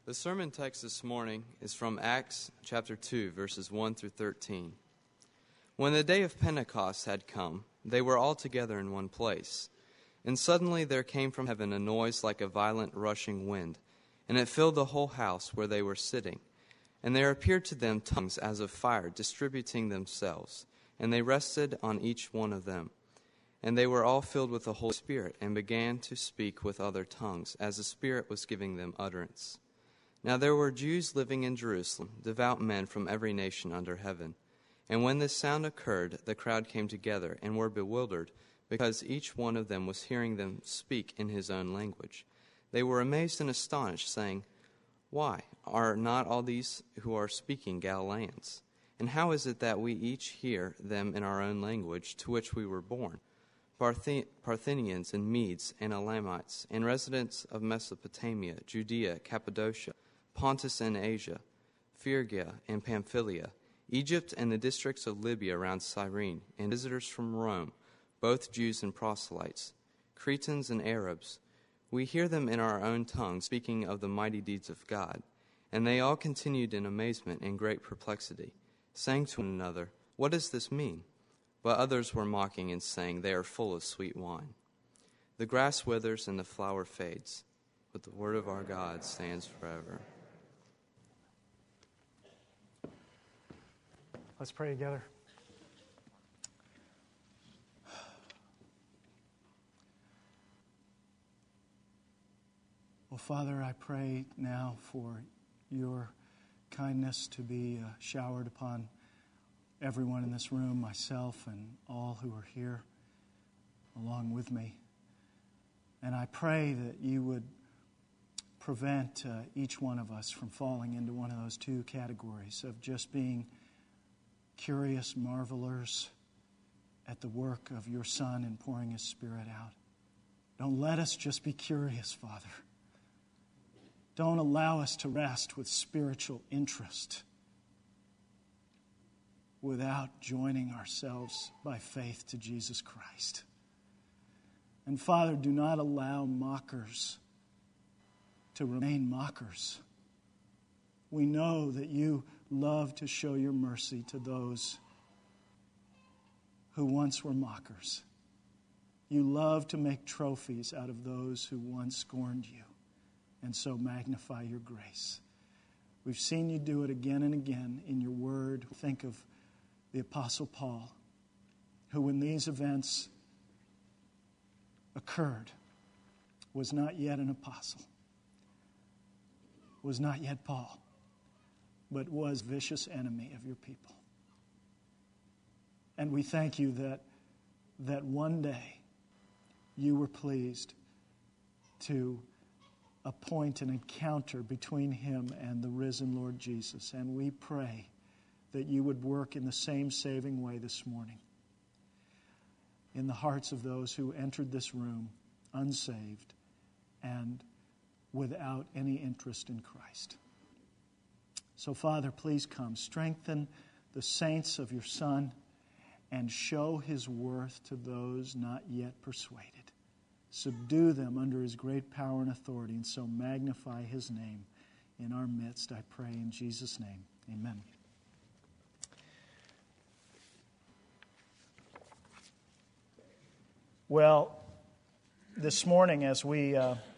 The sermon text this morning is from Acts chapter 2, verses 1 through 13. When the day of Pentecost had come, they were all together in one place. And suddenly there came from heaven a noise like a violent rushing wind, and it filled the whole house where they were sitting. And there appeared to them tongues as of fire, distributing themselves, and they rested on each one of them. And they were all filled with the Holy Spirit, and began to speak with other tongues, as the Spirit was giving them utterance. Now there were Jews living in Jerusalem, devout men from every nation under heaven. And when this sound occurred, the crowd came together and were bewildered, because each one of them was hearing them speak in his own language. They were amazed and astonished, saying, "Why, are not all these who are speaking Galileans? And how is it that we each hear them in our own language, to which we were born? Parthians and Medes and Elamites, and residents of Mesopotamia, Judea, Cappadocia, Pontus and Asia, Phrygia and Pamphylia, Egypt and the districts of Libya around Cyrene, and visitors from Rome, both Jews and proselytes, Cretans and Arabs. We hear them in our own tongue speaking of the mighty deeds of God." And they all continued in amazement and great perplexity, saying to one another, "What does this mean?" But others were mocking and saying, "They are full of sweet wine." The grass withers and the flower fades, but the word of our God stands forever. Let's pray together. Well, Father, I pray now for your kindness to be showered upon everyone in this room, myself and all who are here along with me. And I pray that you would prevent each one of us from falling into one of those two categories of just being curious marvelers at the work of your Son in pouring His Spirit out. Don't let us just be curious, Father. Don't allow us to rest with spiritual interest without joining ourselves by faith to Jesus Christ. And Father, do not allow mockers to remain mockers. We know that you love to show your mercy to those who once were mockers. You love to make trophies out of those who once scorned you, and so magnify your grace. We've seen you do it again and again in your word. Think of the Apostle Paul, who when these events occurred, was not yet an apostle, was not yet Paul, but was a vicious enemy of your people. And we thank you that one day you were pleased to appoint an encounter between him and the risen Lord Jesus. And we pray that you would work in the same saving way this morning in the hearts of those who entered this room unsaved and without any interest in Christ. So, Father, please come. Strengthen the saints of your Son and show His worth to those not yet persuaded. Subdue them under His great power and authority, and so magnify His name in our midst, I pray in Jesus' name. Amen. Well, this morning as we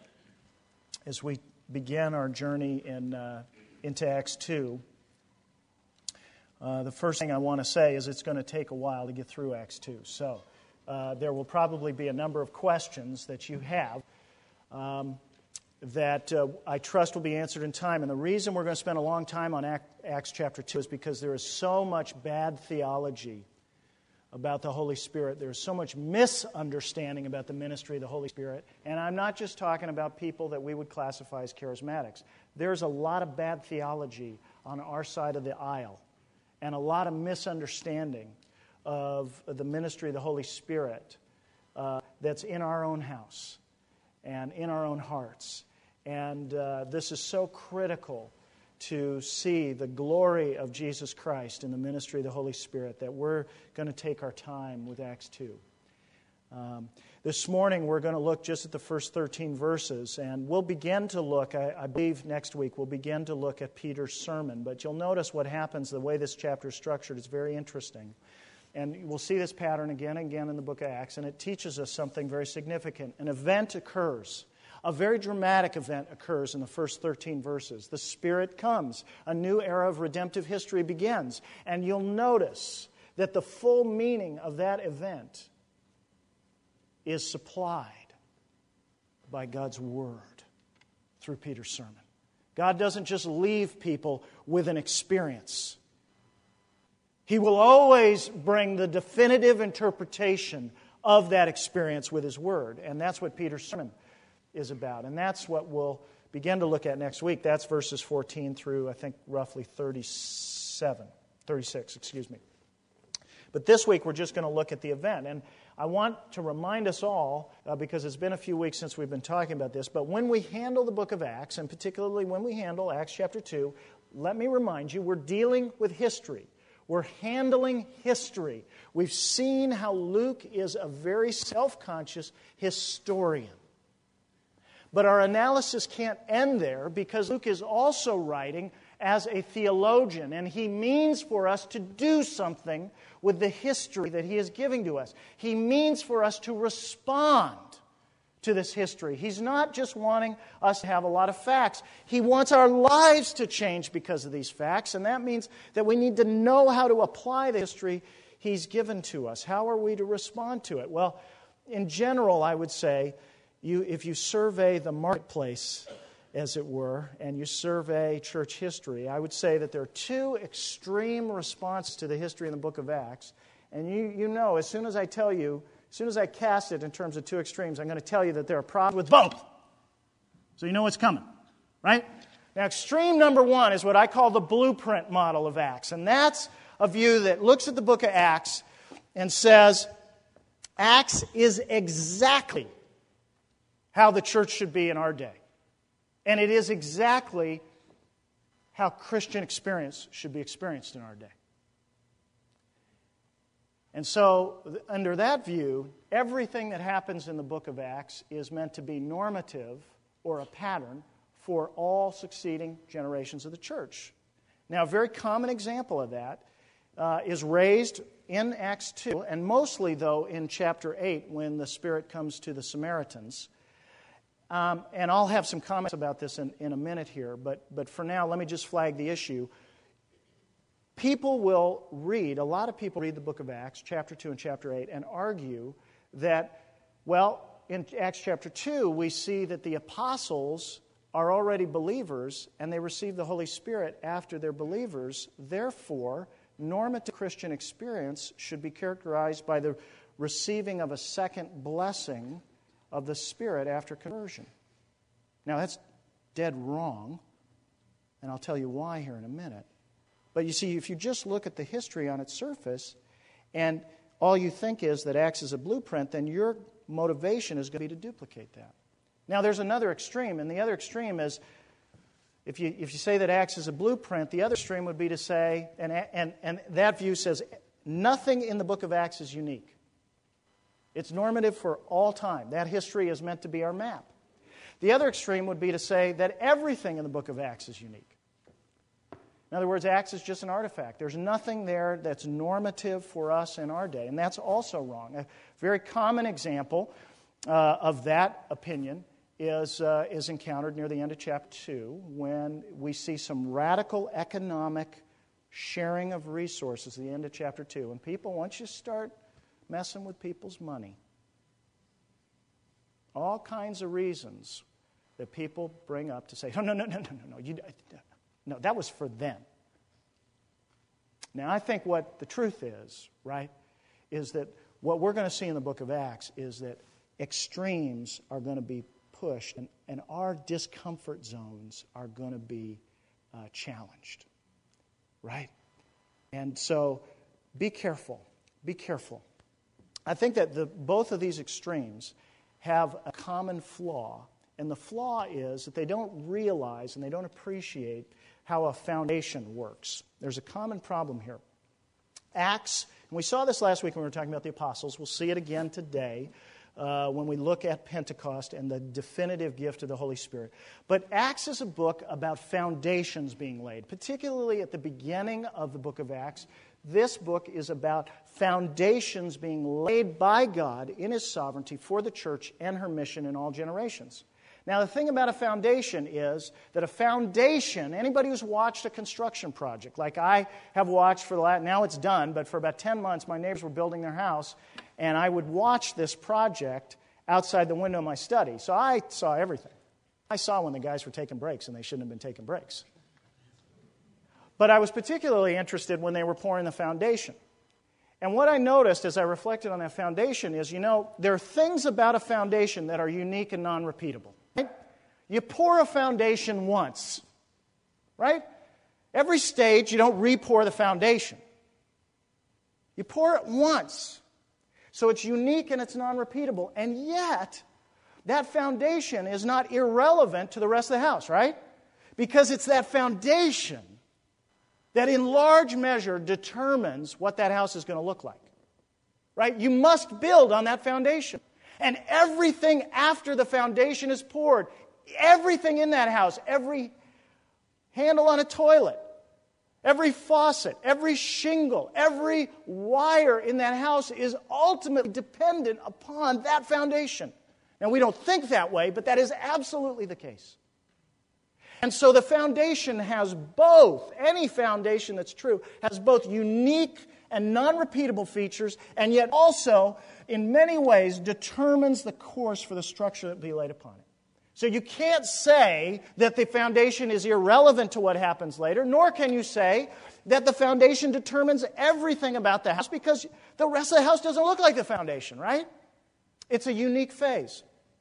begin our journey into Acts 2, the first thing I want to say is it's going to take a while to get through Acts 2. So there will probably be a number of questions that you have that I trust will be answered in time. And the reason we're going to spend a long time on Acts chapter 2 is because there is so much bad theology about the Holy Spirit. There's so much misunderstanding about the ministry of the Holy Spirit. And I'm not just talking about people that we would classify as charismatics. There's a lot of bad theology on our side of the aisle and a lot of misunderstanding of the ministry of the Holy Spirit that's in our own house and in our own hearts. And this is so critical to see the glory of Jesus Christ in the ministry of the Holy Spirit that we're going to take our time with Acts 2. This morning we're going to look just at the first 13 verses, and we'll begin to look, I believe next week, we'll begin to look at Peter's sermon. But you'll notice what happens, the way this chapter is structured is very interesting. And we'll see this pattern again and again in the book of Acts, and it teaches us something very significant. An event occurs. A very dramatic event occurs in the first 13 verses. The Spirit comes. A new era of redemptive history begins. And you'll notice that the full meaning of that event is supplied by God's Word through Peter's sermon. God doesn't just leave people with an experience. He will always bring the definitive interpretation of that experience with His Word. And that's what Peter's sermon is about. And that's what we'll begin to look at next week. That's verses 14 through, I think, roughly 36. But this week, we're just going to look at the event. And I want to remind us all, because it's been a few weeks since we've been talking about this, but when we handle the book of Acts, and particularly when we handle Acts chapter 2, let me remind you, we're dealing with history. We're handling history. We've seen how Luke is a very self-conscious historian. But our analysis can't end there, because Luke is also writing as a theologian, and he means for us to do something with the history that he is giving to us. He means for us to respond to this history. He's not just wanting us to have a lot of facts. He wants our lives to change because of these facts, and that means that we need to know how to apply the history he's given to us. How are we to respond to it? Well, in general, I would say, if you survey the marketplace, as it were, and you survey church history, I would say that there are two extreme responses to the history in the book of Acts. And you know, as soon as I tell you, as soon as I cast it in terms of two extremes, I'm going to tell you that there are problems with both. So you know what's coming, right? Now, extreme number one is what I call the blueprint model of Acts. And that's a view that looks at the book of Acts and says, Acts is exactly how the church should be in our day. And it is exactly how Christian experience should be experienced in our day. And so, under that view, everything that happens in the book of Acts is meant to be normative or a pattern for all succeeding generations of the church. Now, a very common example of that is raised in Acts 2, and mostly, though, in chapter 8, when the Spirit comes to the Samaritans. And I'll have some comments about this in a minute here, but for now, let me just flag the issue. People will read, a lot of people read the book of Acts, chapter 2 and chapter 8, and argue that, well, in Acts chapter 2, we see that the apostles are already believers, and they receive the Holy Spirit after they're believers. Therefore, normative Christian experience should be characterized by the receiving of a second blessing of the Spirit after conversion. Now, that's dead wrong, and I'll tell you why here in a minute. But you see, if you just look at the history on its surface, and all you think is that Acts is a blueprint, then your motivation is going to be to duplicate that. Now, there's another extreme, and the other extreme is, if you say that Acts is a blueprint, the other extreme would be to say, and that view says, nothing in the book of Acts is unique. It's normative for all time. That history is meant to be our map. The other extreme would be to say that everything in the book of Acts is unique. In other words, Acts is just an artifact. There's nothing there that's normative for us in our day, and that's also wrong. A very common example of that opinion is encountered near the end of chapter 2, when we see some radical economic sharing of resources at the end of chapter 2. And people, once you start messing with people's money, all kinds of reasons that people bring up to say, no, that was for them. Now, I think what the truth is, right, is that what we're going to see in the book of Acts is that extremes are going to be pushed, and our discomfort zones are going to be challenged, right? And so, be careful. Be careful. I think that both of these extremes have a common flaw, and the flaw is that they don't realize and they don't appreciate how a foundation works. There's a common problem here. Acts And we saw this last week when we were talking about the apostles. We'll see it again today when we look at Pentecost and the definitive gift of the Holy Spirit. But Acts is a book about foundations being laid, particularly at the beginning of the book of Acts. This book is about foundations being laid by God in His sovereignty for the church and her mission in all generations. Now, the thing about a foundation is that a foundation, anybody who's watched a construction project, like I have watched for the last, now it's done, but for about 10 months, my neighbors were building their house, and I would watch this project outside the window of my study. So I saw everything. I saw when the guys were taking breaks, and they shouldn't have been taking breaks. But I was particularly interested when they were pouring the foundation. And what I noticed as I reflected on that foundation is, there are things about a foundation that are unique and non-repeatable. Right? You pour a foundation once, right? Every stage, you don't re-pour the foundation. You pour it once. So it's unique and it's non-repeatable. And yet, that foundation is not irrelevant to the rest of the house, right? Because it's that foundation that in large measure determines what that house is going to look like. Right? You must build on that foundation. And everything after the foundation is poured, everything in that house, every handle on a toilet, every faucet, every shingle, every wire in that house is ultimately dependent upon that foundation. Now, we don't think that way, but that is absolutely the case. And so the foundation has both, any foundation that's true, has both unique and non-repeatable features, and yet also, in many ways, determines the course for the structure that will be laid upon it. So you can't say that the foundation is irrelevant to what happens later, nor can you say that the foundation determines everything about the house, because the rest of the house doesn't look like the foundation, right? It's a unique phase.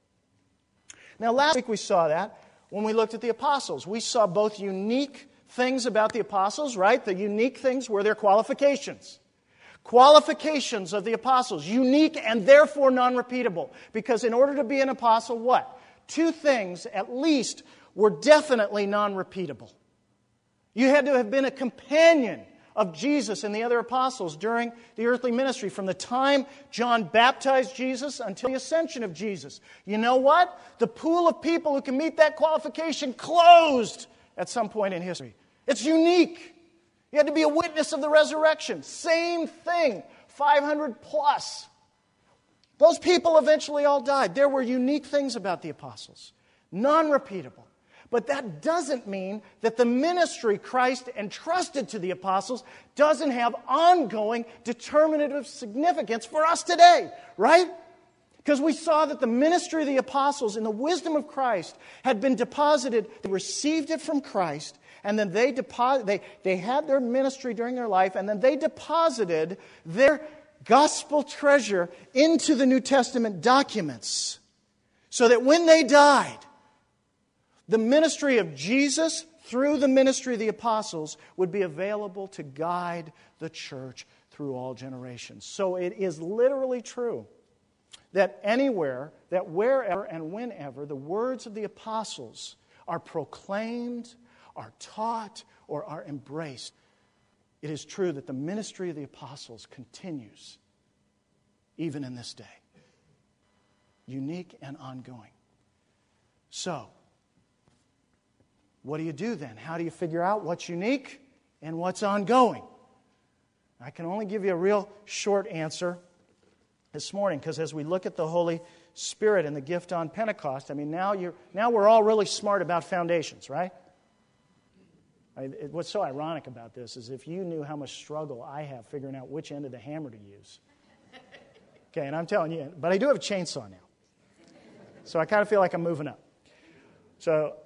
Now, last week we saw that when we looked at the apostles. We saw both unique things about the apostles, right? The unique things were their qualifications. Qualifications of the apostles, unique and therefore non-repeatable. Because in order to be an apostle, what? Two things, at least, were definitely non-repeatable. You had to have been a companion of Jesus and the other apostles during the earthly ministry, from the time John baptized Jesus until the ascension of Jesus. You know what? The pool of people who can meet that qualification closed at some point in history. It's unique. You had to be a witness of the resurrection. Same thing, 500 plus. Those people eventually all died. There were unique things about the apostles, non-repeatable. But that doesn't mean that the ministry Christ entrusted to the apostles doesn't have ongoing determinative significance for us today, right? Because we saw that the ministry of the apostles in the wisdom of Christ had been deposited. They received it from Christ, and then they had their ministry during their life, and then they deposited their gospel treasure into the New Testament documents, so that when they died, the ministry of Jesus, through the ministry of the apostles, would be available to guide the church through all generations. So it is literally true that anywhere, that wherever and whenever the words of the apostles are proclaimed, are taught, or are embraced, it is true that the ministry of the apostles continues even in this day. Unique and ongoing. So, what do you do then? How do you figure out what's unique and what's ongoing? I can only give you a real short answer this morning, because as we look at the Holy Spirit and the gift on Pentecost, I mean, now we're all really smart about foundations, right? What's so ironic about this is if you knew how much struggle I have figuring out which end of the hammer to use. Okay, and I'm telling you, but I do have a chainsaw now. So I kind of feel like I'm moving up. So,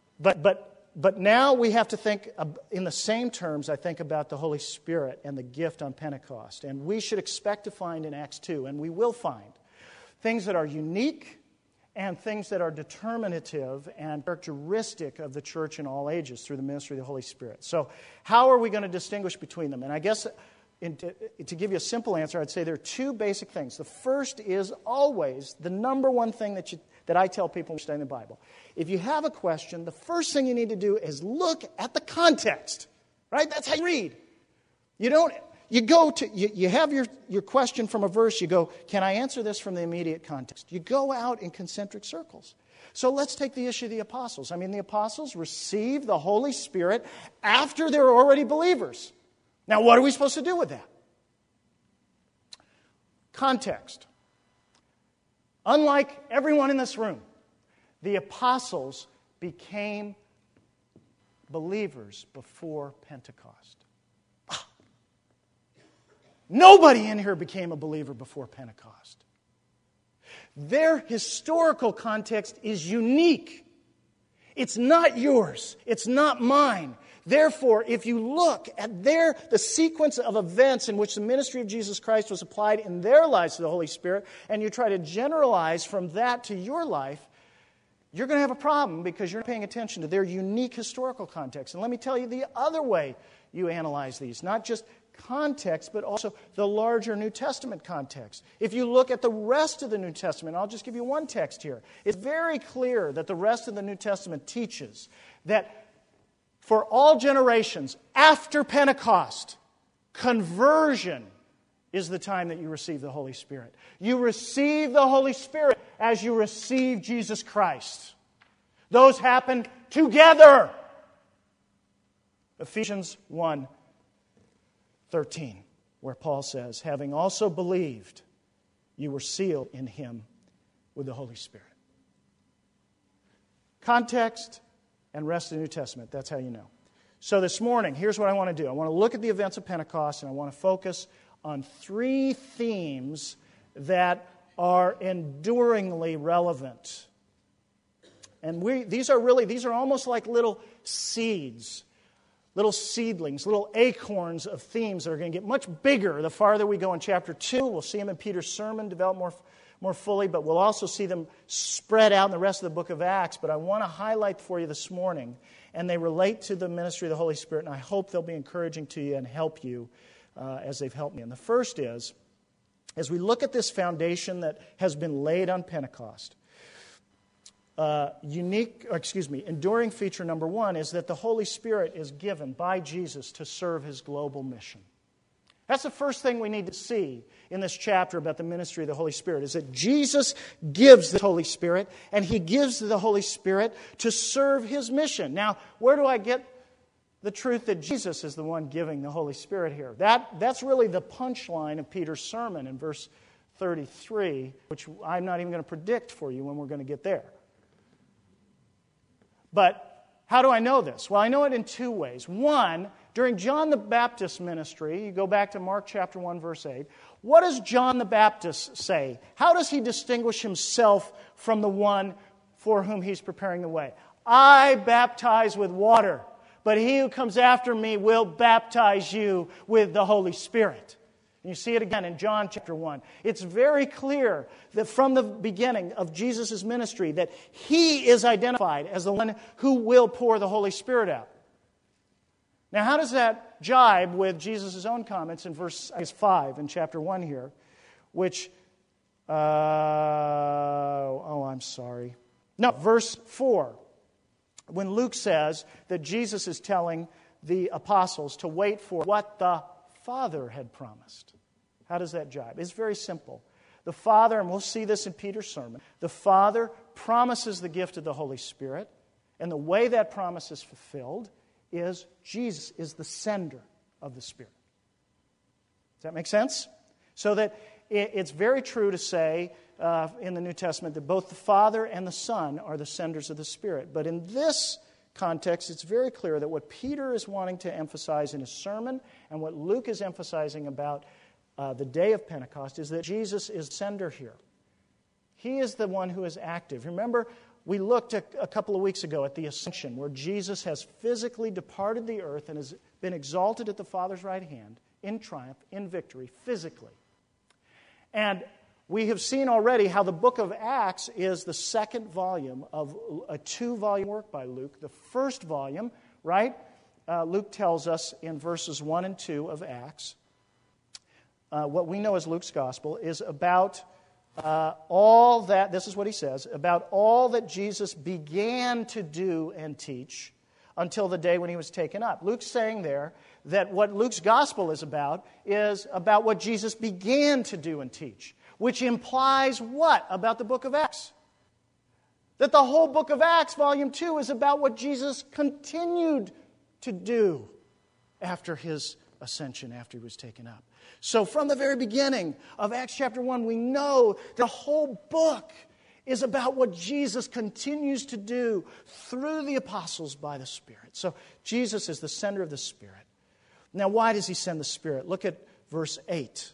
But now we have to think in the same terms, I think, about the Holy Spirit and the gift on Pentecost. And we should expect to find in Acts 2, and we will find, things that are unique and things that are determinative and characteristic of the church in all ages through the ministry of the Holy Spirit. So how are we going to distinguish between them? And I guess to give you a simple answer, I'd say there are two basic things. The first is always the number one thing that I tell people when studying the Bible. If you have a question, the first thing you need to do is look at the context. Right? That's how you read. You you have your question from a verse, you go, can I answer this from the immediate context? You go out in concentric circles. So let's take the issue of the apostles. I mean, the apostles received the Holy Spirit after they were already believers. Now, what are we supposed to do with that? Context. Unlike everyone in this room, the apostles became believers before Pentecost. Nobody in here became a believer before Pentecost. Their historical context is unique. It's not yours. It's not mine. Therefore, if you look at the sequence of events in which the ministry of Jesus Christ was applied in their lives to the Holy Spirit, and you try to generalize from that to your life, you're going to have a problem because you're not paying attention to their unique historical context. And let me tell you the other way you analyze these, not just context, but also the larger New Testament context. If you look at the rest of the New Testament, I'll just give you one text here. It's very clear that the rest of the New Testament teaches that for all generations after Pentecost, conversion is the time that you receive the Holy Spirit. You receive the Holy Spirit as you receive Jesus Christ. Those happen together. Ephesians 1:13, where Paul says, having also believed, you were sealed in Him with the Holy Spirit. Context and rest of the New Testament, that's how you know. So this morning, here's what I want to do. I want to look at the events of Pentecost, and I want to focus on three themes that are enduringly relevant. And these are almost like little seeds, little seedlings, little acorns of themes that are going to get much bigger the farther we go in chapter 2. We'll see them in Peter's sermon develop more fully, but we'll also see them spread out in the rest of the book of Acts. But I want to highlight for you this morning, and they relate to the ministry of the Holy Spirit, and I hope they'll be encouraging to you and help you as they've helped me. And the first is, as we look at this foundation that has been laid on Pentecost, enduring feature number one is that the Holy Spirit is given by Jesus to serve His global mission. That's the first thing we need to see in this chapter about the ministry of the Holy Spirit, is that Jesus gives the Holy Spirit, and He gives the Holy Spirit to serve His mission. Now, where do I get the truth that Jesus is the one giving the Holy Spirit here? That's really the punchline of Peter's sermon in verse 33, which I'm not even going to predict for you when we're going to get there. But how do I know this? Well, I know it in two ways. One, during John the Baptist's ministry, you go back to Mark chapter 1, verse 8, what does John the Baptist say? How does he distinguish himself from the one for whom he's preparing the way? I baptize with water, but he who comes after me will baptize you with the Holy Spirit. And you see it again in John chapter 1. It's very clear that from the beginning of Jesus' ministry that He is identified as the one who will pour the Holy Spirit out. Now, how does that jibe with Jesus' own comments in verse 5 in chapter 1 here, which, verse 4, when Luke says that Jesus is telling the apostles to wait for what the Father had promised. How does that jibe? It's very simple. The Father, and we'll see this in Peter's sermon, the Father promises the gift of the Holy Spirit, and the way that promise is fulfilled is Jesus is the sender of the Spirit. Does that make sense? So that it's very true to say in the New Testament that both the Father and the Son are the senders of the Spirit. But in this context, it's very clear that what Peter is wanting to emphasize in his sermon and what Luke is emphasizing about the day of Pentecost is that Jesus is the sender here. He is the one who is active. Remember, we looked a couple of weeks ago at the Ascension, where Jesus has physically departed the earth and has been exalted at the Father's right hand in triumph, in victory, physically. And we have seen already how the book of Acts is the second volume of a 2-volume work by Luke. The first volume, right, Luke tells us in verses 1 and 2 of Acts, what we know as Luke's gospel is about all that, this is what he says, about all that Jesus began to do and teach until the day when he was taken up. Luke's saying there that what Luke's gospel is about what Jesus began to do and teach, which implies what about the book of Acts? That the whole book of Acts, volume 2, is about what Jesus continued to do after his ascension, after he was taken up. So from the very beginning of Acts chapter 1, we know the whole book is about what Jesus continues to do through the apostles by the Spirit. So Jesus is the sender of the Spirit. Now, why does he send the Spirit? Look at verse 8.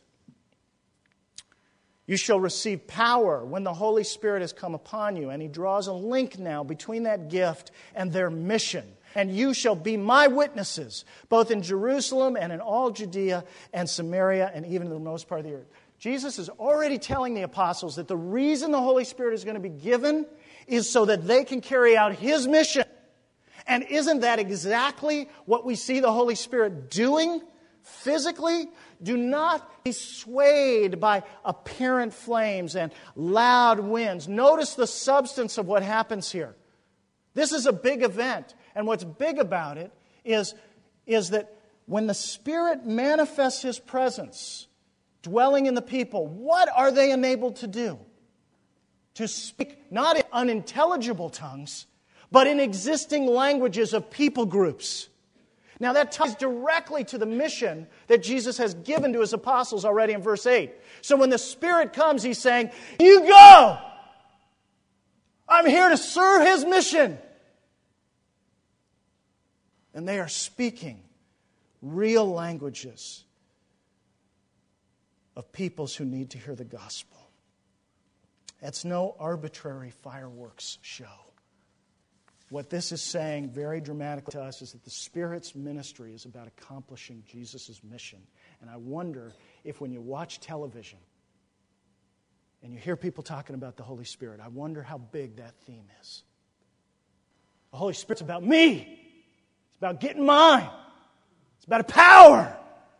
You shall receive power when the Holy Spirit has come upon you. And he draws a link now between that gift and their mission. And you shall be my witnesses, both in Jerusalem and in all Judea and Samaria and even in the most part of the earth. Jesus is already telling the apostles that the reason the Holy Spirit is going to be given is so that they can carry out his mission. And isn't that exactly what we see the Holy Spirit doing physically? Do not be swayed by apparent flames and loud winds. Notice the substance of what happens here. This is a big event. And what's big about it is that when the Spirit manifests his presence dwelling in the people, what are they enabled to do? To speak not in unintelligible tongues, but in existing languages of people groups. Now that ties directly to the mission that Jesus has given to his apostles already in verse 8. So when the Spirit comes, he's saying, you go! I'm here to serve his mission. And they are speaking real languages of peoples who need to hear the gospel. It's no arbitrary fireworks show. What this is saying very dramatically to us is that the Spirit's ministry is about accomplishing Jesus' mission. And I wonder if when you watch television and you hear people talking about the Holy Spirit, I wonder how big that theme is. The Holy Spirit's about me. It's about getting mine. It's about power.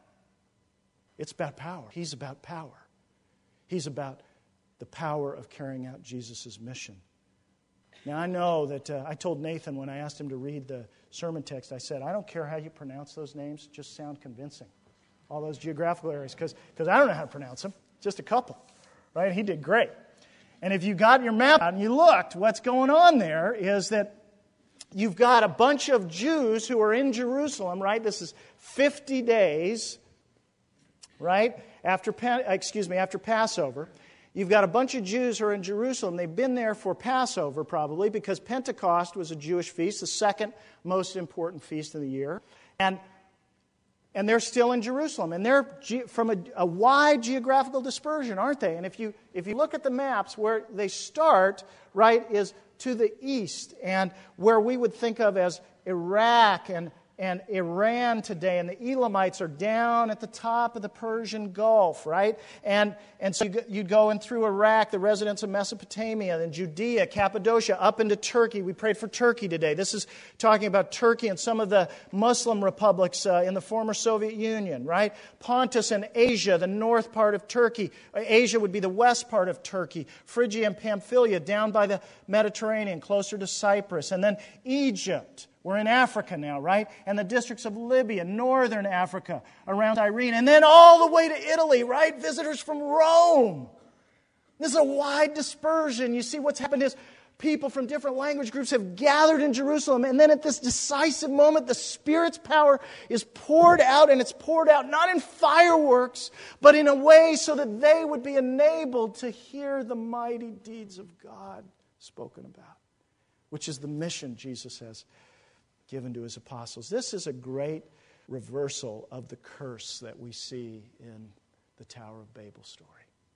It's about power. He's about power. He's about the power of carrying out Jesus' mission. Now, I know that I told Nathan when I asked him to read the sermon text, I said, I don't care how you pronounce those names, just sound convincing. All those geographical areas, because I don't know how to pronounce them, just a couple. Right? He did great. And if you got your map out and you looked, what's going on there is that you've got a bunch of Jews who are in Jerusalem, right? This is 50 days, right, after Passover. You've got a bunch of Jews who are in Jerusalem. They've been there for Passover probably because Pentecost was a Jewish feast, the second most important feast of the year. And they're still in Jerusalem. And they're from a wide geographical dispersion, aren't they? And if you look at the maps, where they start, right, is to the east, and where we would think of as Iraq and Iran today, and the Elamites are down at the top of the Persian Gulf, right? And so you'd go in through Iraq, the residents of Mesopotamia, then Judea, Cappadocia, up into Turkey. We prayed for Turkey today. This is talking about Turkey and some of the Muslim republics in the former Soviet Union, right? Pontus and Asia, the north part of Turkey. Asia would be the west part of Turkey. Phrygia and Pamphylia, down by the Mediterranean, closer to Cyprus. And then Egypt. We're in Africa now, right? And the districts of Libya, northern Africa, around Cyrene. And then all the way to Italy, right? Visitors from Rome. This is a wide dispersion. You see what's happened is people from different language groups have gathered in Jerusalem. And then at this decisive moment, the Spirit's power is poured out. And it's poured out not in fireworks, but in a way so that they would be enabled to hear the mighty deeds of God spoken about, which is the mission Jesus has given to his apostles. This is a great reversal of the curse that we see in the Tower of Babel story.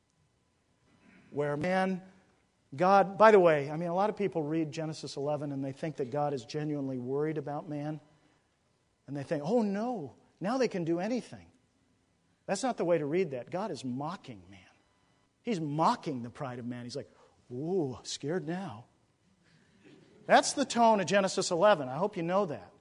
Where God, by the way, a lot of people read Genesis 11 and they think that God is genuinely worried about man. And they think, oh no, now they can do anything. That's not the way to read that. God is mocking man. He's mocking the pride of man. He's like, ooh, scared now. That's the tone of Genesis 11. I hope you know that.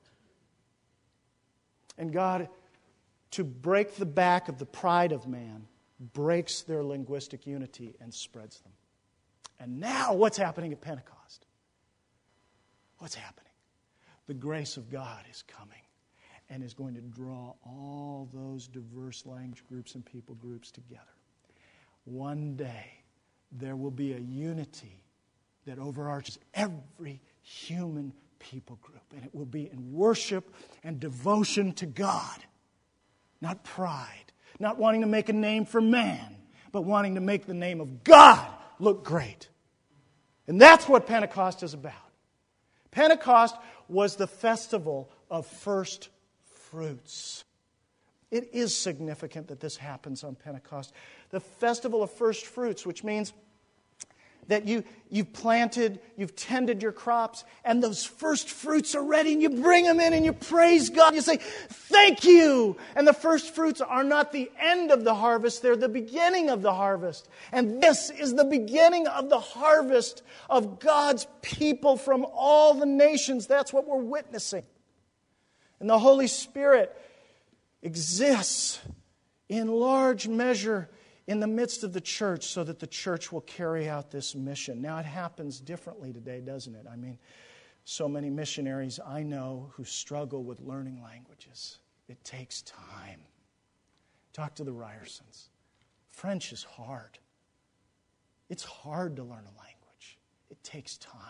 And God, to break the back of the pride of man, breaks their linguistic unity and spreads them. And now what's happening at Pentecost? What's happening? the grace of God is coming and is going to draw all those diverse language groups and people groups together. One day, there will be a unity that overarches every human people group, and it will be in worship and devotion to God, not pride, not wanting to make a name for man, but wanting to make the name of God look great. And that's what Pentecost is about. Pentecost was the festival of first fruits. It is significant that this happens on Pentecost. The festival of first fruits, which means that you've planted, you've tended your crops, and those first fruits are ready, and you bring them in and you praise God. You say, thank you! And the first fruits are not the end of the harvest, they're the beginning of the harvest. And this is the beginning of the harvest of God's people from all the nations. That's what we're witnessing. And the Holy Spirit exists in large measure in the midst of the church so that the church will carry out this mission. Now, it happens differently today, doesn't it? I mean, so many missionaries I know who struggle with learning languages. It takes time. Talk to the Ryersons. French is hard. It's hard to learn a language. It takes time.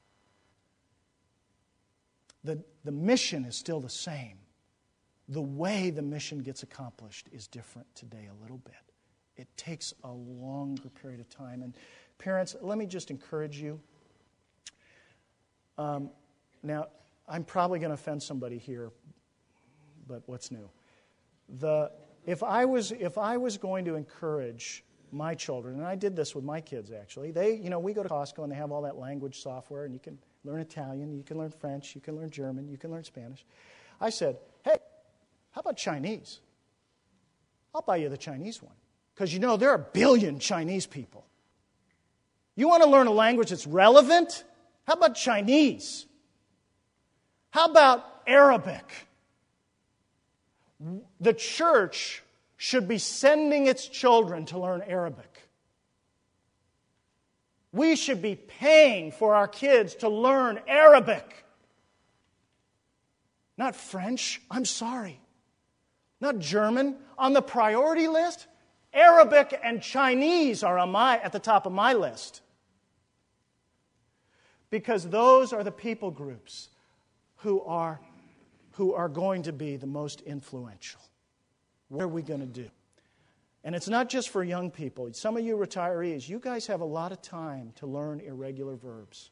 The mission is still the same. The way the mission gets accomplished is different today a little bit. It takes a longer period of time. And parents, let me just encourage you. Now, I'm probably going to offend somebody here, but what's new? If I was going to encourage my children, and I did this with my kids actually, we go to Costco and they have all that language software, and you can learn Italian, you can learn French, you can learn German, you can learn Spanish. I said, hey, how about Chinese? I'll buy you the Chinese one. Because there are a billion Chinese people. You want to learn a language that's relevant? How about Chinese? How about Arabic? The church should be sending its children to learn Arabic. We should be paying for our kids to learn Arabic. Not French, I'm sorry. Not German. On the priority list, Arabic and Chinese are at the top of my list. Because those are the people groups who are going to be the most influential. What are we going to do? And it's not just for young people. Some of you retirees, you guys have a lot of time to learn irregular verbs.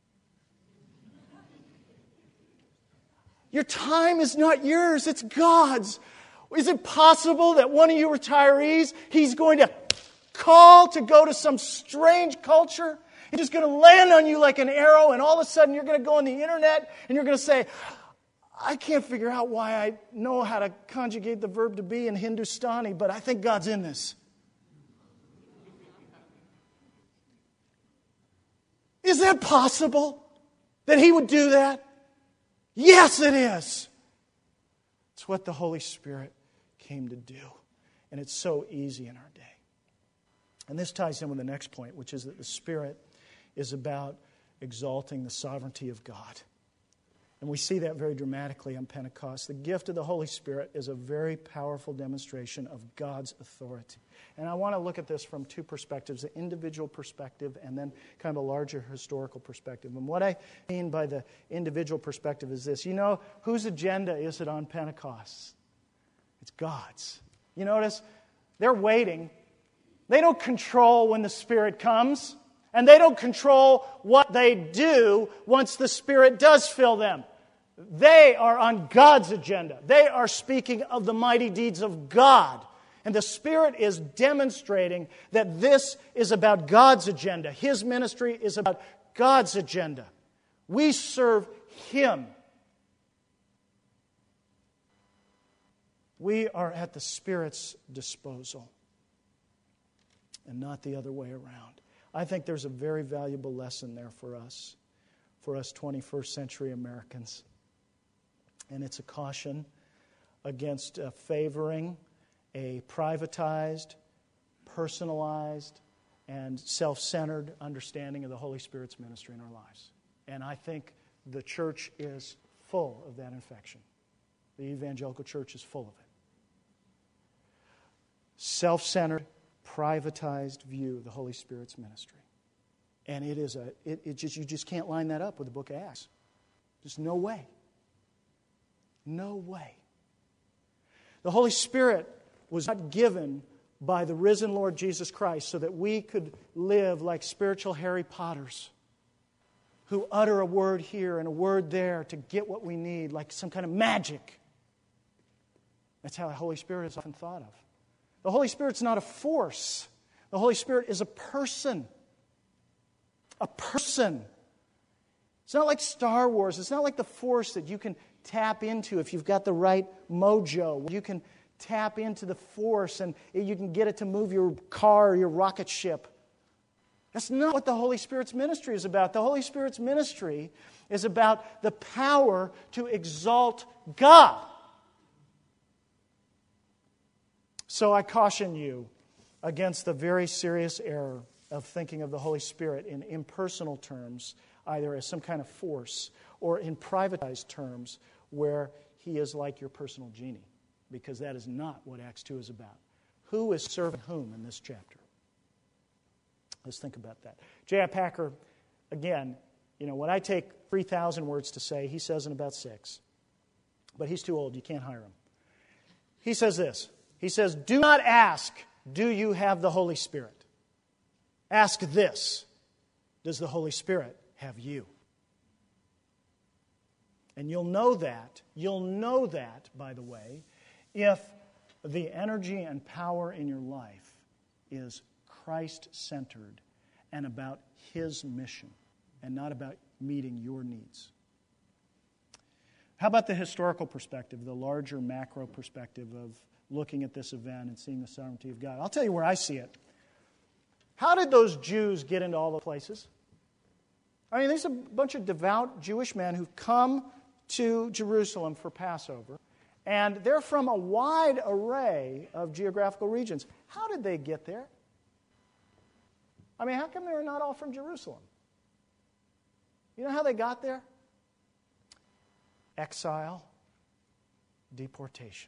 Your time is not yours, it's God's. Is it possible that one of you retirees, he's going to call to go to some strange culture? He's just going to land on you like an arrow, and all of a sudden you're going to go on the internet and you're going to say, I can't figure out why I know how to conjugate the verb to be in Hindustani, but I think God's in this. Is that possible that he would do that? Yes, it is. It's what the Holy Spirit came to do. And it's so easy in our day. And this ties in with the next point, which is that the Spirit is about exalting the sovereignty of God. And we see that very dramatically on Pentecost. The gift of the Holy Spirit is a very powerful demonstration of God's authority. And I want to look at this from two perspectives, the individual perspective and then kind of a larger historical perspective. And what I mean by the individual perspective is this. Whose agenda is it on Pentecost? It's God's. You notice? They're waiting. They don't control when the Spirit comes. And they don't control what they do once the Spirit does fill them. They are on God's agenda. They are speaking of the mighty deeds of God. And the Spirit is demonstrating that this is about God's agenda. His ministry is about God's agenda. We serve Him. We are at the Spirit's disposal and not the other way around. I think there's a very valuable lesson there for us 21st century Americans. And it's a caution against favoring a privatized, personalized, and self-centered understanding of the Holy Spirit's ministry in our lives. And I think the church is full of that infection. The evangelical church is full of it. Self-centered, privatized view of the Holy Spirit's ministry. And it is you just can't line that up with the book of Acts. There's no way. No way. The Holy Spirit was not given by the risen Lord Jesus Christ so that we could live like spiritual Harry Potters who utter a word here and a word there to get what we need, like some kind of magic. That's how the Holy Spirit is often thought of. The Holy Spirit's not a force. The Holy Spirit is a person. A person. It's not like Star Wars. It's not like the Force that you can tap into if you've got the right mojo. You can tap into the Force and you can get it to move your car or your rocket ship. That's not what the Holy Spirit's ministry is about. The Holy Spirit's ministry is about the power to exalt God. So I caution you against the very serious error of thinking of the Holy Spirit in impersonal terms, either as some kind of force or in privatized terms where He is like your personal genie, because that is not what Acts 2 is about. Who is serving whom in this chapter? Let's think about that. J.I. Packer, again, when I take 3,000 words to say, he says in about 6. But he's too old. You can't hire him. He says this. He says, do not ask, do you have the Holy Spirit? Ask this, does the Holy Spirit have you? And you'll know that, by the way, if the energy and power in your life is Christ-centered and about His mission and not about meeting your needs. How about the historical perspective, the larger macro perspective of looking at this event and seeing the sovereignty of God? I'll tell you where I see it. How did those Jews get into all the places? I mean, there's a bunch of devout Jewish men who've come to Jerusalem for Passover, and they're from a wide array of geographical regions. How did they get there? I mean, how come they were not all from Jerusalem? You know how they got there? Exile, deportation.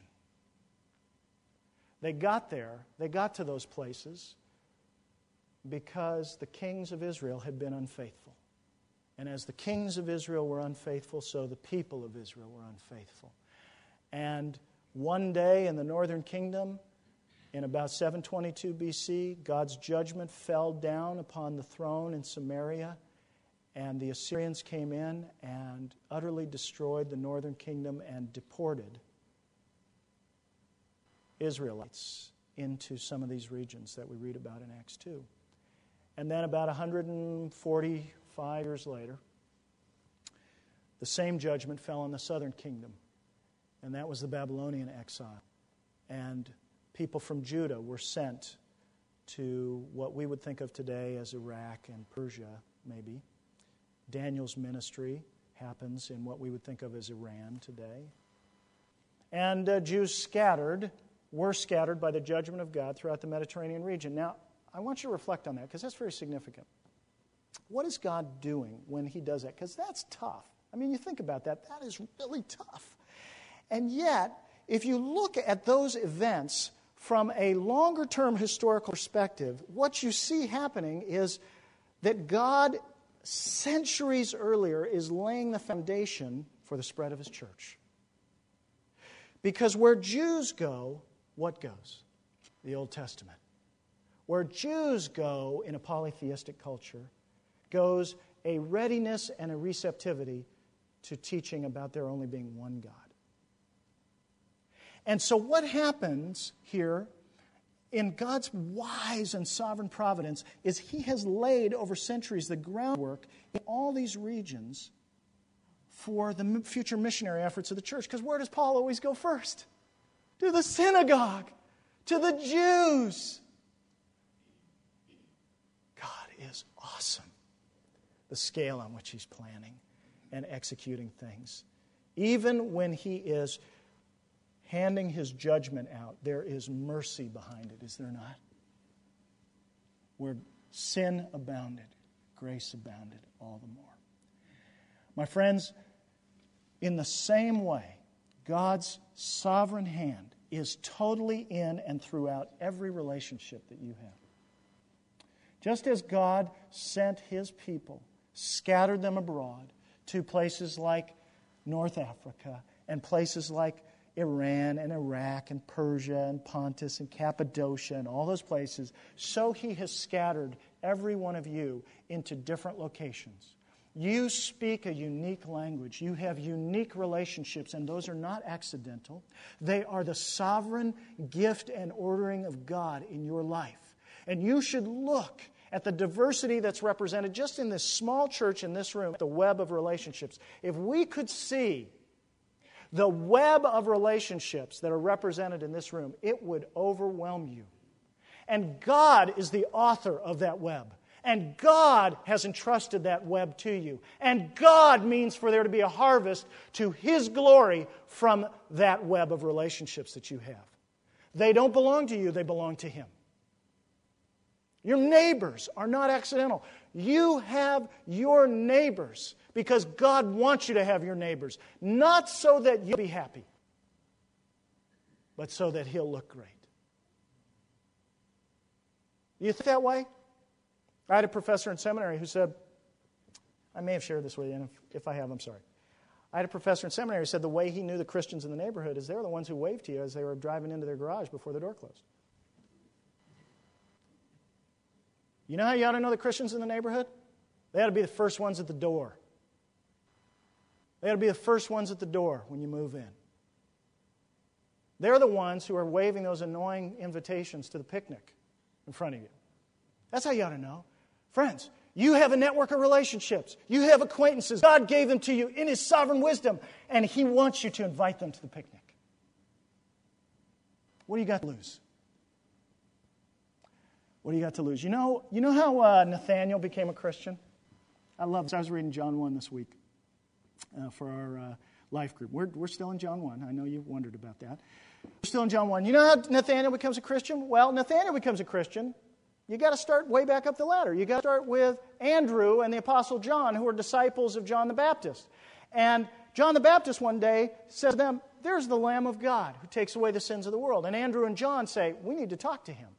They got to those places because the kings of Israel had been unfaithful. And as the kings of Israel were unfaithful, so the people of Israel were unfaithful. And one day in the northern kingdom, in about 722 BC, God's judgment fell down upon the throne in Samaria, and the Assyrians came in and utterly destroyed the northern kingdom and deported Israelites into some of these regions that we read about in Acts 2. And then about 145 years later, the same judgment fell on the southern kingdom, and that was the Babylonian exile. And people from Judah were sent to what we would think of today as Iraq and Persia, maybe. Daniel's ministry happens in what we would think of as Iran today. And Jews were scattered by the judgment of God throughout the Mediterranean region. Now, I want you to reflect on that because that's very significant. What is God doing when He does that? Because that's tough. I mean, you think about that. That is really tough. And yet, if you look at those events from a longer-term historical perspective, what you see happening is that God, centuries earlier, is laying the foundation for the spread of His church. Because where Jews go, what goes? The Old Testament. Where Jews go in a polytheistic culture goes a readiness and a receptivity to teaching about there only being one God. And so what happens here in God's wise and sovereign providence is He has laid over centuries the groundwork in all these regions for the future missionary efforts of the church. Because where does Paul always go first? To the synagogue, to the Jews. God is awesome. The scale on which He's planning and executing things. Even when He is handing His judgment out, there is mercy behind it, is there not? Where sin abounded, grace abounded all the more. My friends, In the same way, God's sovereign hand is totally in and throughout every relationship that you have. Just as God sent His people, scattered them abroad to places like North Africa and places like Iran and Iraq and Persia and Pontus and Cappadocia and all those places, so He has scattered every one of you into different locations. You speak a unique language. You have unique relationships, and those are not accidental. They are the sovereign gift and ordering of God in your life. And you should look at the diversity that's represented just in this small church in this room, the web of relationships. If we could see the web of relationships that are represented in this room, it would overwhelm you. And God is the author of that web. And God has entrusted that web to you. And God means for there to be a harvest to His glory from that web of relationships that you have. They don't belong to you, they belong to Him. Your neighbors are not accidental. You have your neighbors because God wants you to have your neighbors. Not so that you'll be happy, but so that He'll look great. You think that way? I had a professor in seminary who said, I may have shared this with you, and if I have, I'm sorry. I had a professor in seminary who said the way he knew the Christians in the neighborhood is they're the ones who waved to you as they were driving into their garage before the door closed. You know how you ought to know the Christians in the neighborhood? They ought to be the first ones at the door. They ought to be the first ones at the door when you move in. They're the ones who are waving those annoying invitations to the picnic in front of you. That's how you ought to know. Friends, you have a network of relationships. You have acquaintances. God gave them to you in His sovereign wisdom, and He wants you to invite them to the picnic. What do you got to lose? What do you got to lose? You know how Nathaniel became a Christian? I was reading John 1 this week for our life group. We're still in John 1. I know you've wondered about that. We're still in John 1. You know how Nathaniel becomes a Christian? Well, Nathaniel becomes a Christian. You got to start way back up the ladder. You got to start with Andrew and the Apostle John, who were disciples of John the Baptist. And John the Baptist one day said to them, "There's the Lamb of God who takes away the sins of the world." And Andrew and John say, "We need to talk to Him."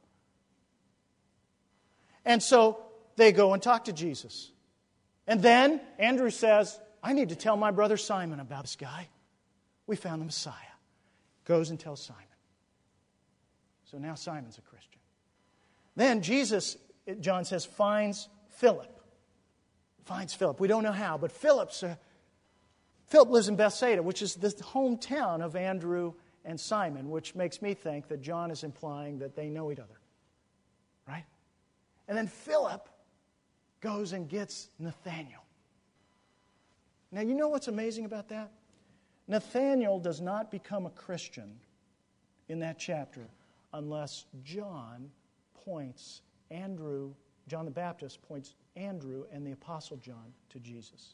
And so they go and talk to Jesus. And then Andrew says, "I need to tell my brother Simon about this guy. We found the Messiah." Goes and tells Simon. So now Simon's a Christian. Then Jesus, John says, finds Philip. Finds Philip. We don't know how, but Philip lives in Bethsaida, which is the hometown of Andrew and Simon, which makes me think that John is implying that they know each other. Right? And then Philip goes and gets Nathanael. Now, you know what's amazing about that? Nathanael does not become a Christian in that chapter unless John the Baptist points Andrew and the Apostle John to Jesus.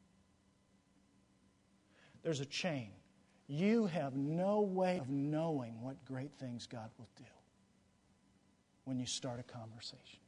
There's a chain. You have no way of knowing what great things God will do when you start a conversation.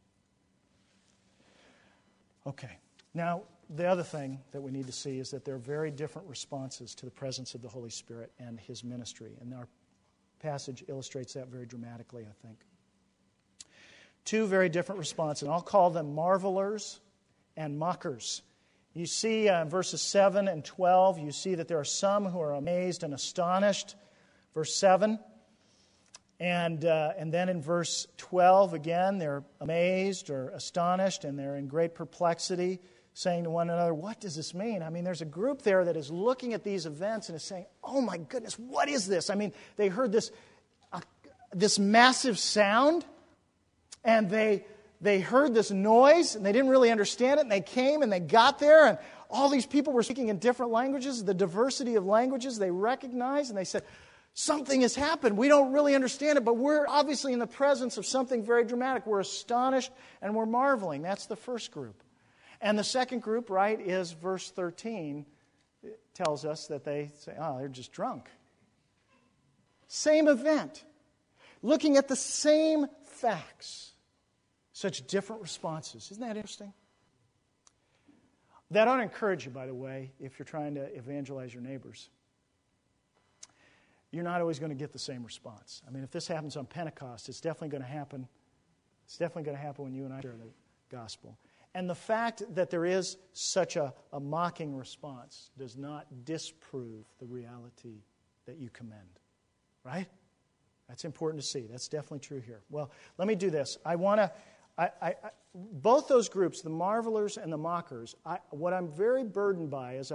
Okay. Now, the other thing that we need to see is that there are very different responses to the presence of the Holy Spirit and His ministry. And our passage illustrates that very dramatically, I think. Two very different responses. And I'll call them marvelers and mockers. You see in verses 7 and 12, you see that there are some who are amazed and astonished. Verse 7. And then in verse 12, again, they're amazed or astonished, and they're in great perplexity, saying to one another, "What does this mean?" I mean, there's a group there that is looking at these events and is saying, "Oh my goodness, what is this?" I mean, they heard this massive sound, and they heard this noise, and they didn't really understand it, and they came and they got there, and all these people were speaking in different languages, the diversity of languages they recognized, and they said, "Something has happened. We don't really understand it, but we're obviously in the presence of something very dramatic. We're astonished and we're marveling." That's the first group. And the second group, right, is verse 13. It tells us that they say, "Oh, they're just drunk." Same event. Looking at the same facts. Such different responses. Isn't that interesting? That ought to encourage you, by the way, if you're trying to evangelize your neighbors. You're not always going to get the same response. I mean, if this happens on Pentecost, it's definitely going to happen. It's definitely going to happen when you and I share the gospel. And the fact that there is such a mocking response does not disprove the reality that you commend. Right? That's important to see. That's definitely true here. Well, let me do this. I want to... both those groups, the marvelers and the mockers, what I'm very burdened by as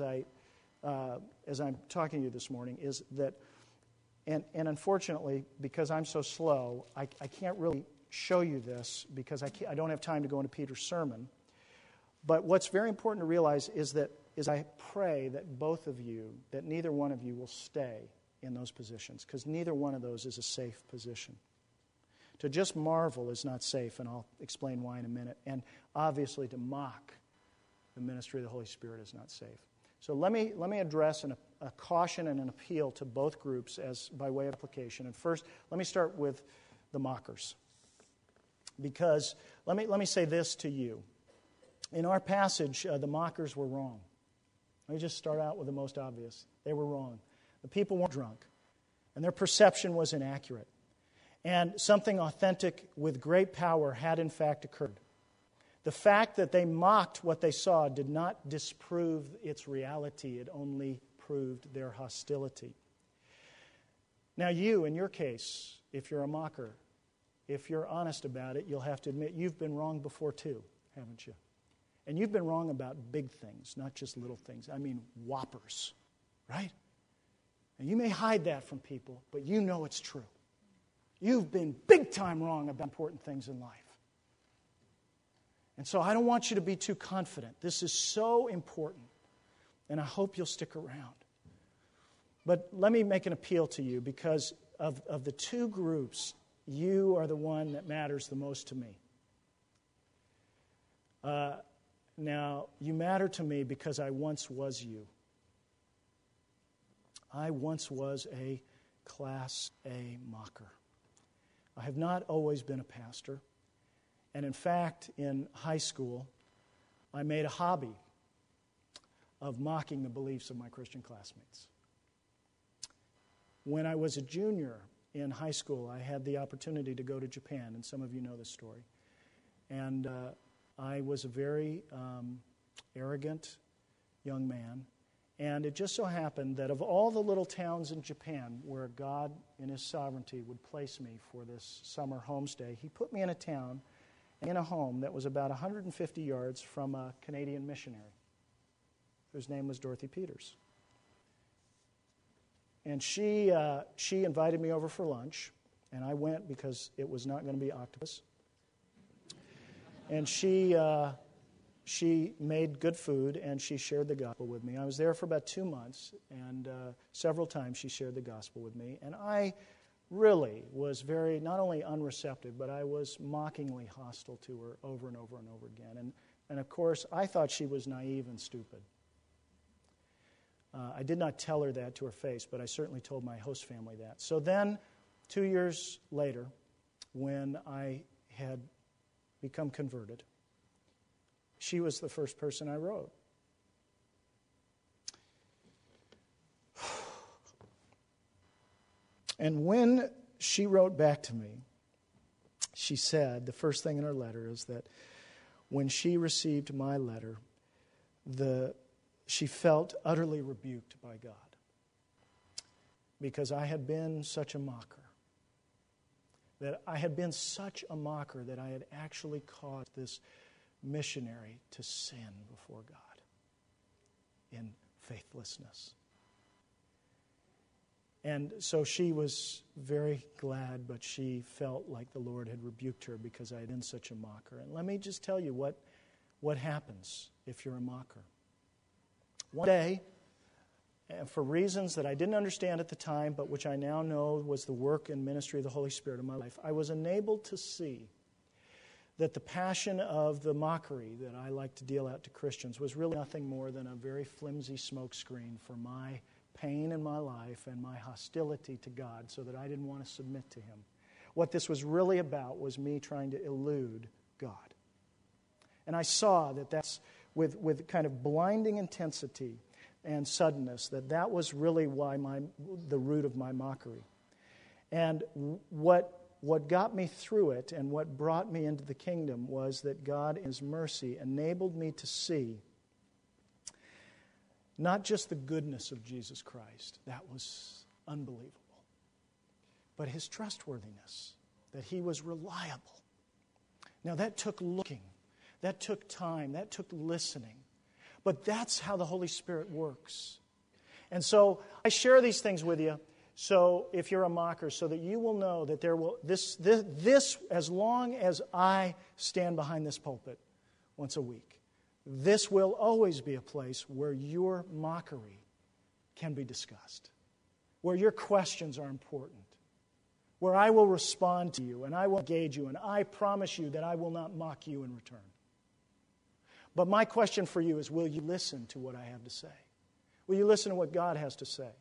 I'm talking to you this morning is that, and unfortunately, because I'm so slow, I can't really show you this because I don't have time to go into Peter's sermon. But what's very important to realize is I pray that both of you, that neither one of you will stay in those positions, because neither one of those is a safe position. To just marvel is not safe, and I'll explain why in a minute. And obviously to mock the ministry of the Holy Spirit is not safe. So let me address a caution and an appeal to both groups as by way of application. And first, let me start with the mockers. Because let me say this to you. In our passage, the mockers were wrong. Let me just start out with the most obvious. They were wrong. The people weren't drunk, and their perception was inaccurate. And something authentic with great power had in fact occurred. The fact that they mocked what they saw did not disprove its reality. It only proved their hostility. Now you, in your case, if you're a mocker, if you're honest about it, you'll have to admit you've been wrong before too, haven't you? And you've been wrong about big things, not just little things. I mean whoppers, right? And you may hide that from people, but you know it's true. You've been big time wrong about important things in life. And so I don't want you to be too confident. This is so important, and I hope you'll stick around. But let me make an appeal to you, because of the two groups, you are the one that matters the most to me. Now, you matter to me because I once was you. I once was a Class A mocker. I have not always been a pastor. And in fact, in high school, I made a hobby of mocking the beliefs of my Christian classmates. When I was a junior in high school, I had the opportunity to go to Japan, and some of you know this story. And I was a very arrogant young man. And it just so happened that of all the little towns in Japan where God, in His sovereignty, would place me for this summer homestay, He put me in a town, in a home that was about 150 yards from a Canadian missionary whose name was Dorothy Peters. And she invited me over for lunch, and I went because it was not going to be octopus. And she made good food, and she shared the gospel with me. I was there for about 2 months, and several times she shared the gospel with me. And I really was very, not only unreceptive, but I was mockingly hostile to her over and over and over again. And of course, I thought she was naive and stupid. I did not tell her that to her face, but I certainly told my host family that. So then, 2 years later, when I had become converted, she was the first person I wrote. And when she wrote back to me, she said, the first thing in her letter is that when she received my letter, she felt utterly rebuked by God because I had been such a mocker. That I had been such a mocker that I had actually caused this missionary to sin before God in faithlessness. And so she was very glad, but she felt like the Lord had rebuked her because I had been such a mocker. And let me just tell you what happens if you're a mocker. One day, for reasons that I didn't understand at the time, but which I now know was the work and ministry of the Holy Spirit in my life, I was enabled to see that the passion of the mockery that I like to deal out to Christians was really nothing more than a very flimsy smokescreen for my pain in my life and my hostility to God so that I didn't want to submit to Him. What this was really about was me trying to elude God. And I saw that that's with kind of blinding intensity and suddenness, that was really why the root of my mockery. And what got me through it and what brought me into the kingdom was that God, in His mercy, enabled me to see not just the goodness of Jesus Christ, that was unbelievable, but His trustworthiness, that He was reliable. Now that took looking, that took time, that took listening. But that's how the Holy Spirit works. And so I share these things with you, so if you're a mocker, so that you will know that there will this as long as I stand behind this pulpit once a week, this will always be a place where your mockery can be discussed, where your questions are important, where I will respond to you and I will engage you, and I promise you that I will not mock you in return. But my question for you is, will you listen to what I have to say? Will you listen to what God has to say?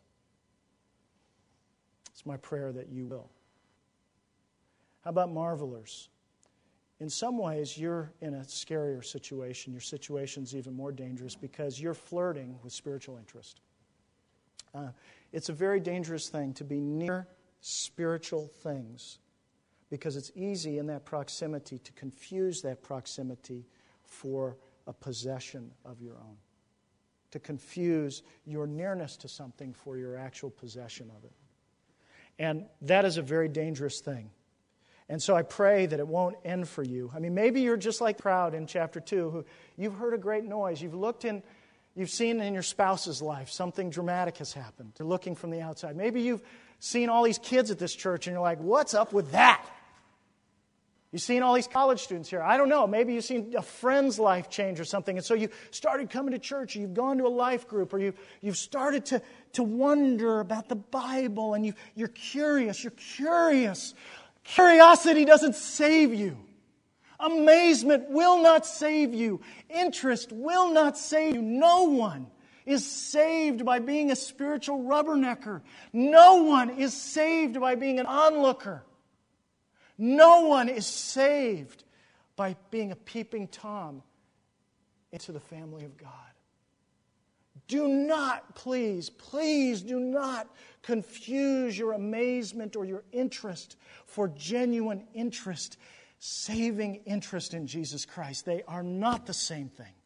It's my prayer that you will. How about marvelers? In some ways, you're in a scarier situation. Your situation's even more dangerous because you're flirting with spiritual interest. It's a very dangerous thing to be near spiritual things because it's easy in that proximity to confuse that proximity for a possession of your own, to confuse your nearness to something for your actual possession of it. And that is a very dangerous thing. And so I pray that it won't end for you. I mean, maybe you're just like the crowd in chapter 2, who you've heard a great noise. You've seen in your spouse's life something dramatic has happened. You're looking from the outside. Maybe you've seen all these kids at this church and you're like, what's up with that? You've seen all these college students here. I don't know. Maybe you've seen a friend's life change or something. And so you started coming to church, or you've gone to a life group, or you've started to wonder about the Bible, and you're curious. You're curious. Curiosity doesn't save you. Amazement will not save you. Interest will not save you. No one is saved by being a spiritual rubbernecker. No one is saved by being an onlooker. No one is saved by being a peeping Tom into the family of God. Do not, please do not confuse your amazement or your interest for genuine interest, saving interest in Jesus Christ. They are not the same thing.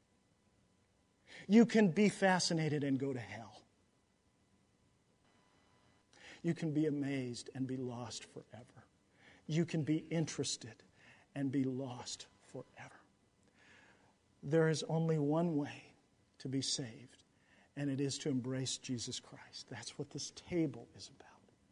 You can be fascinated and go to hell. You can be amazed and be lost forever. You can be interested and be lost forever. There is only one way to be saved, and it is to embrace Jesus Christ. That's what this table is about.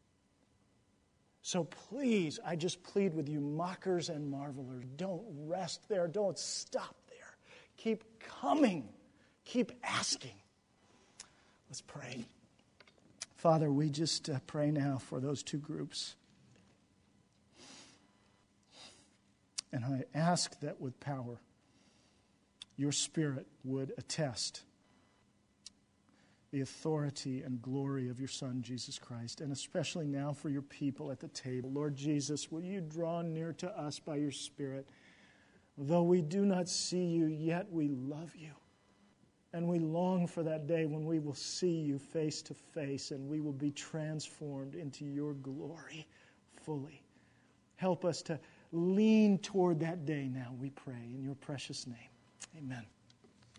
So please, I just plead with you, mockers and marvelers, don't rest there. Don't stop there. Keep coming. Keep asking. Let's pray. Father, we just pray now for those two groups. And I ask that with power, your Spirit would attest the authority and glory of your Son, Jesus Christ, and especially now for your people at the table. Lord Jesus, will you draw near to us by your Spirit? Though we do not see you, yet we love you. And we long for that day when we will see you face to face and we will be transformed into your glory fully. Help us to lean toward that day now, we pray, in your precious name. Amen.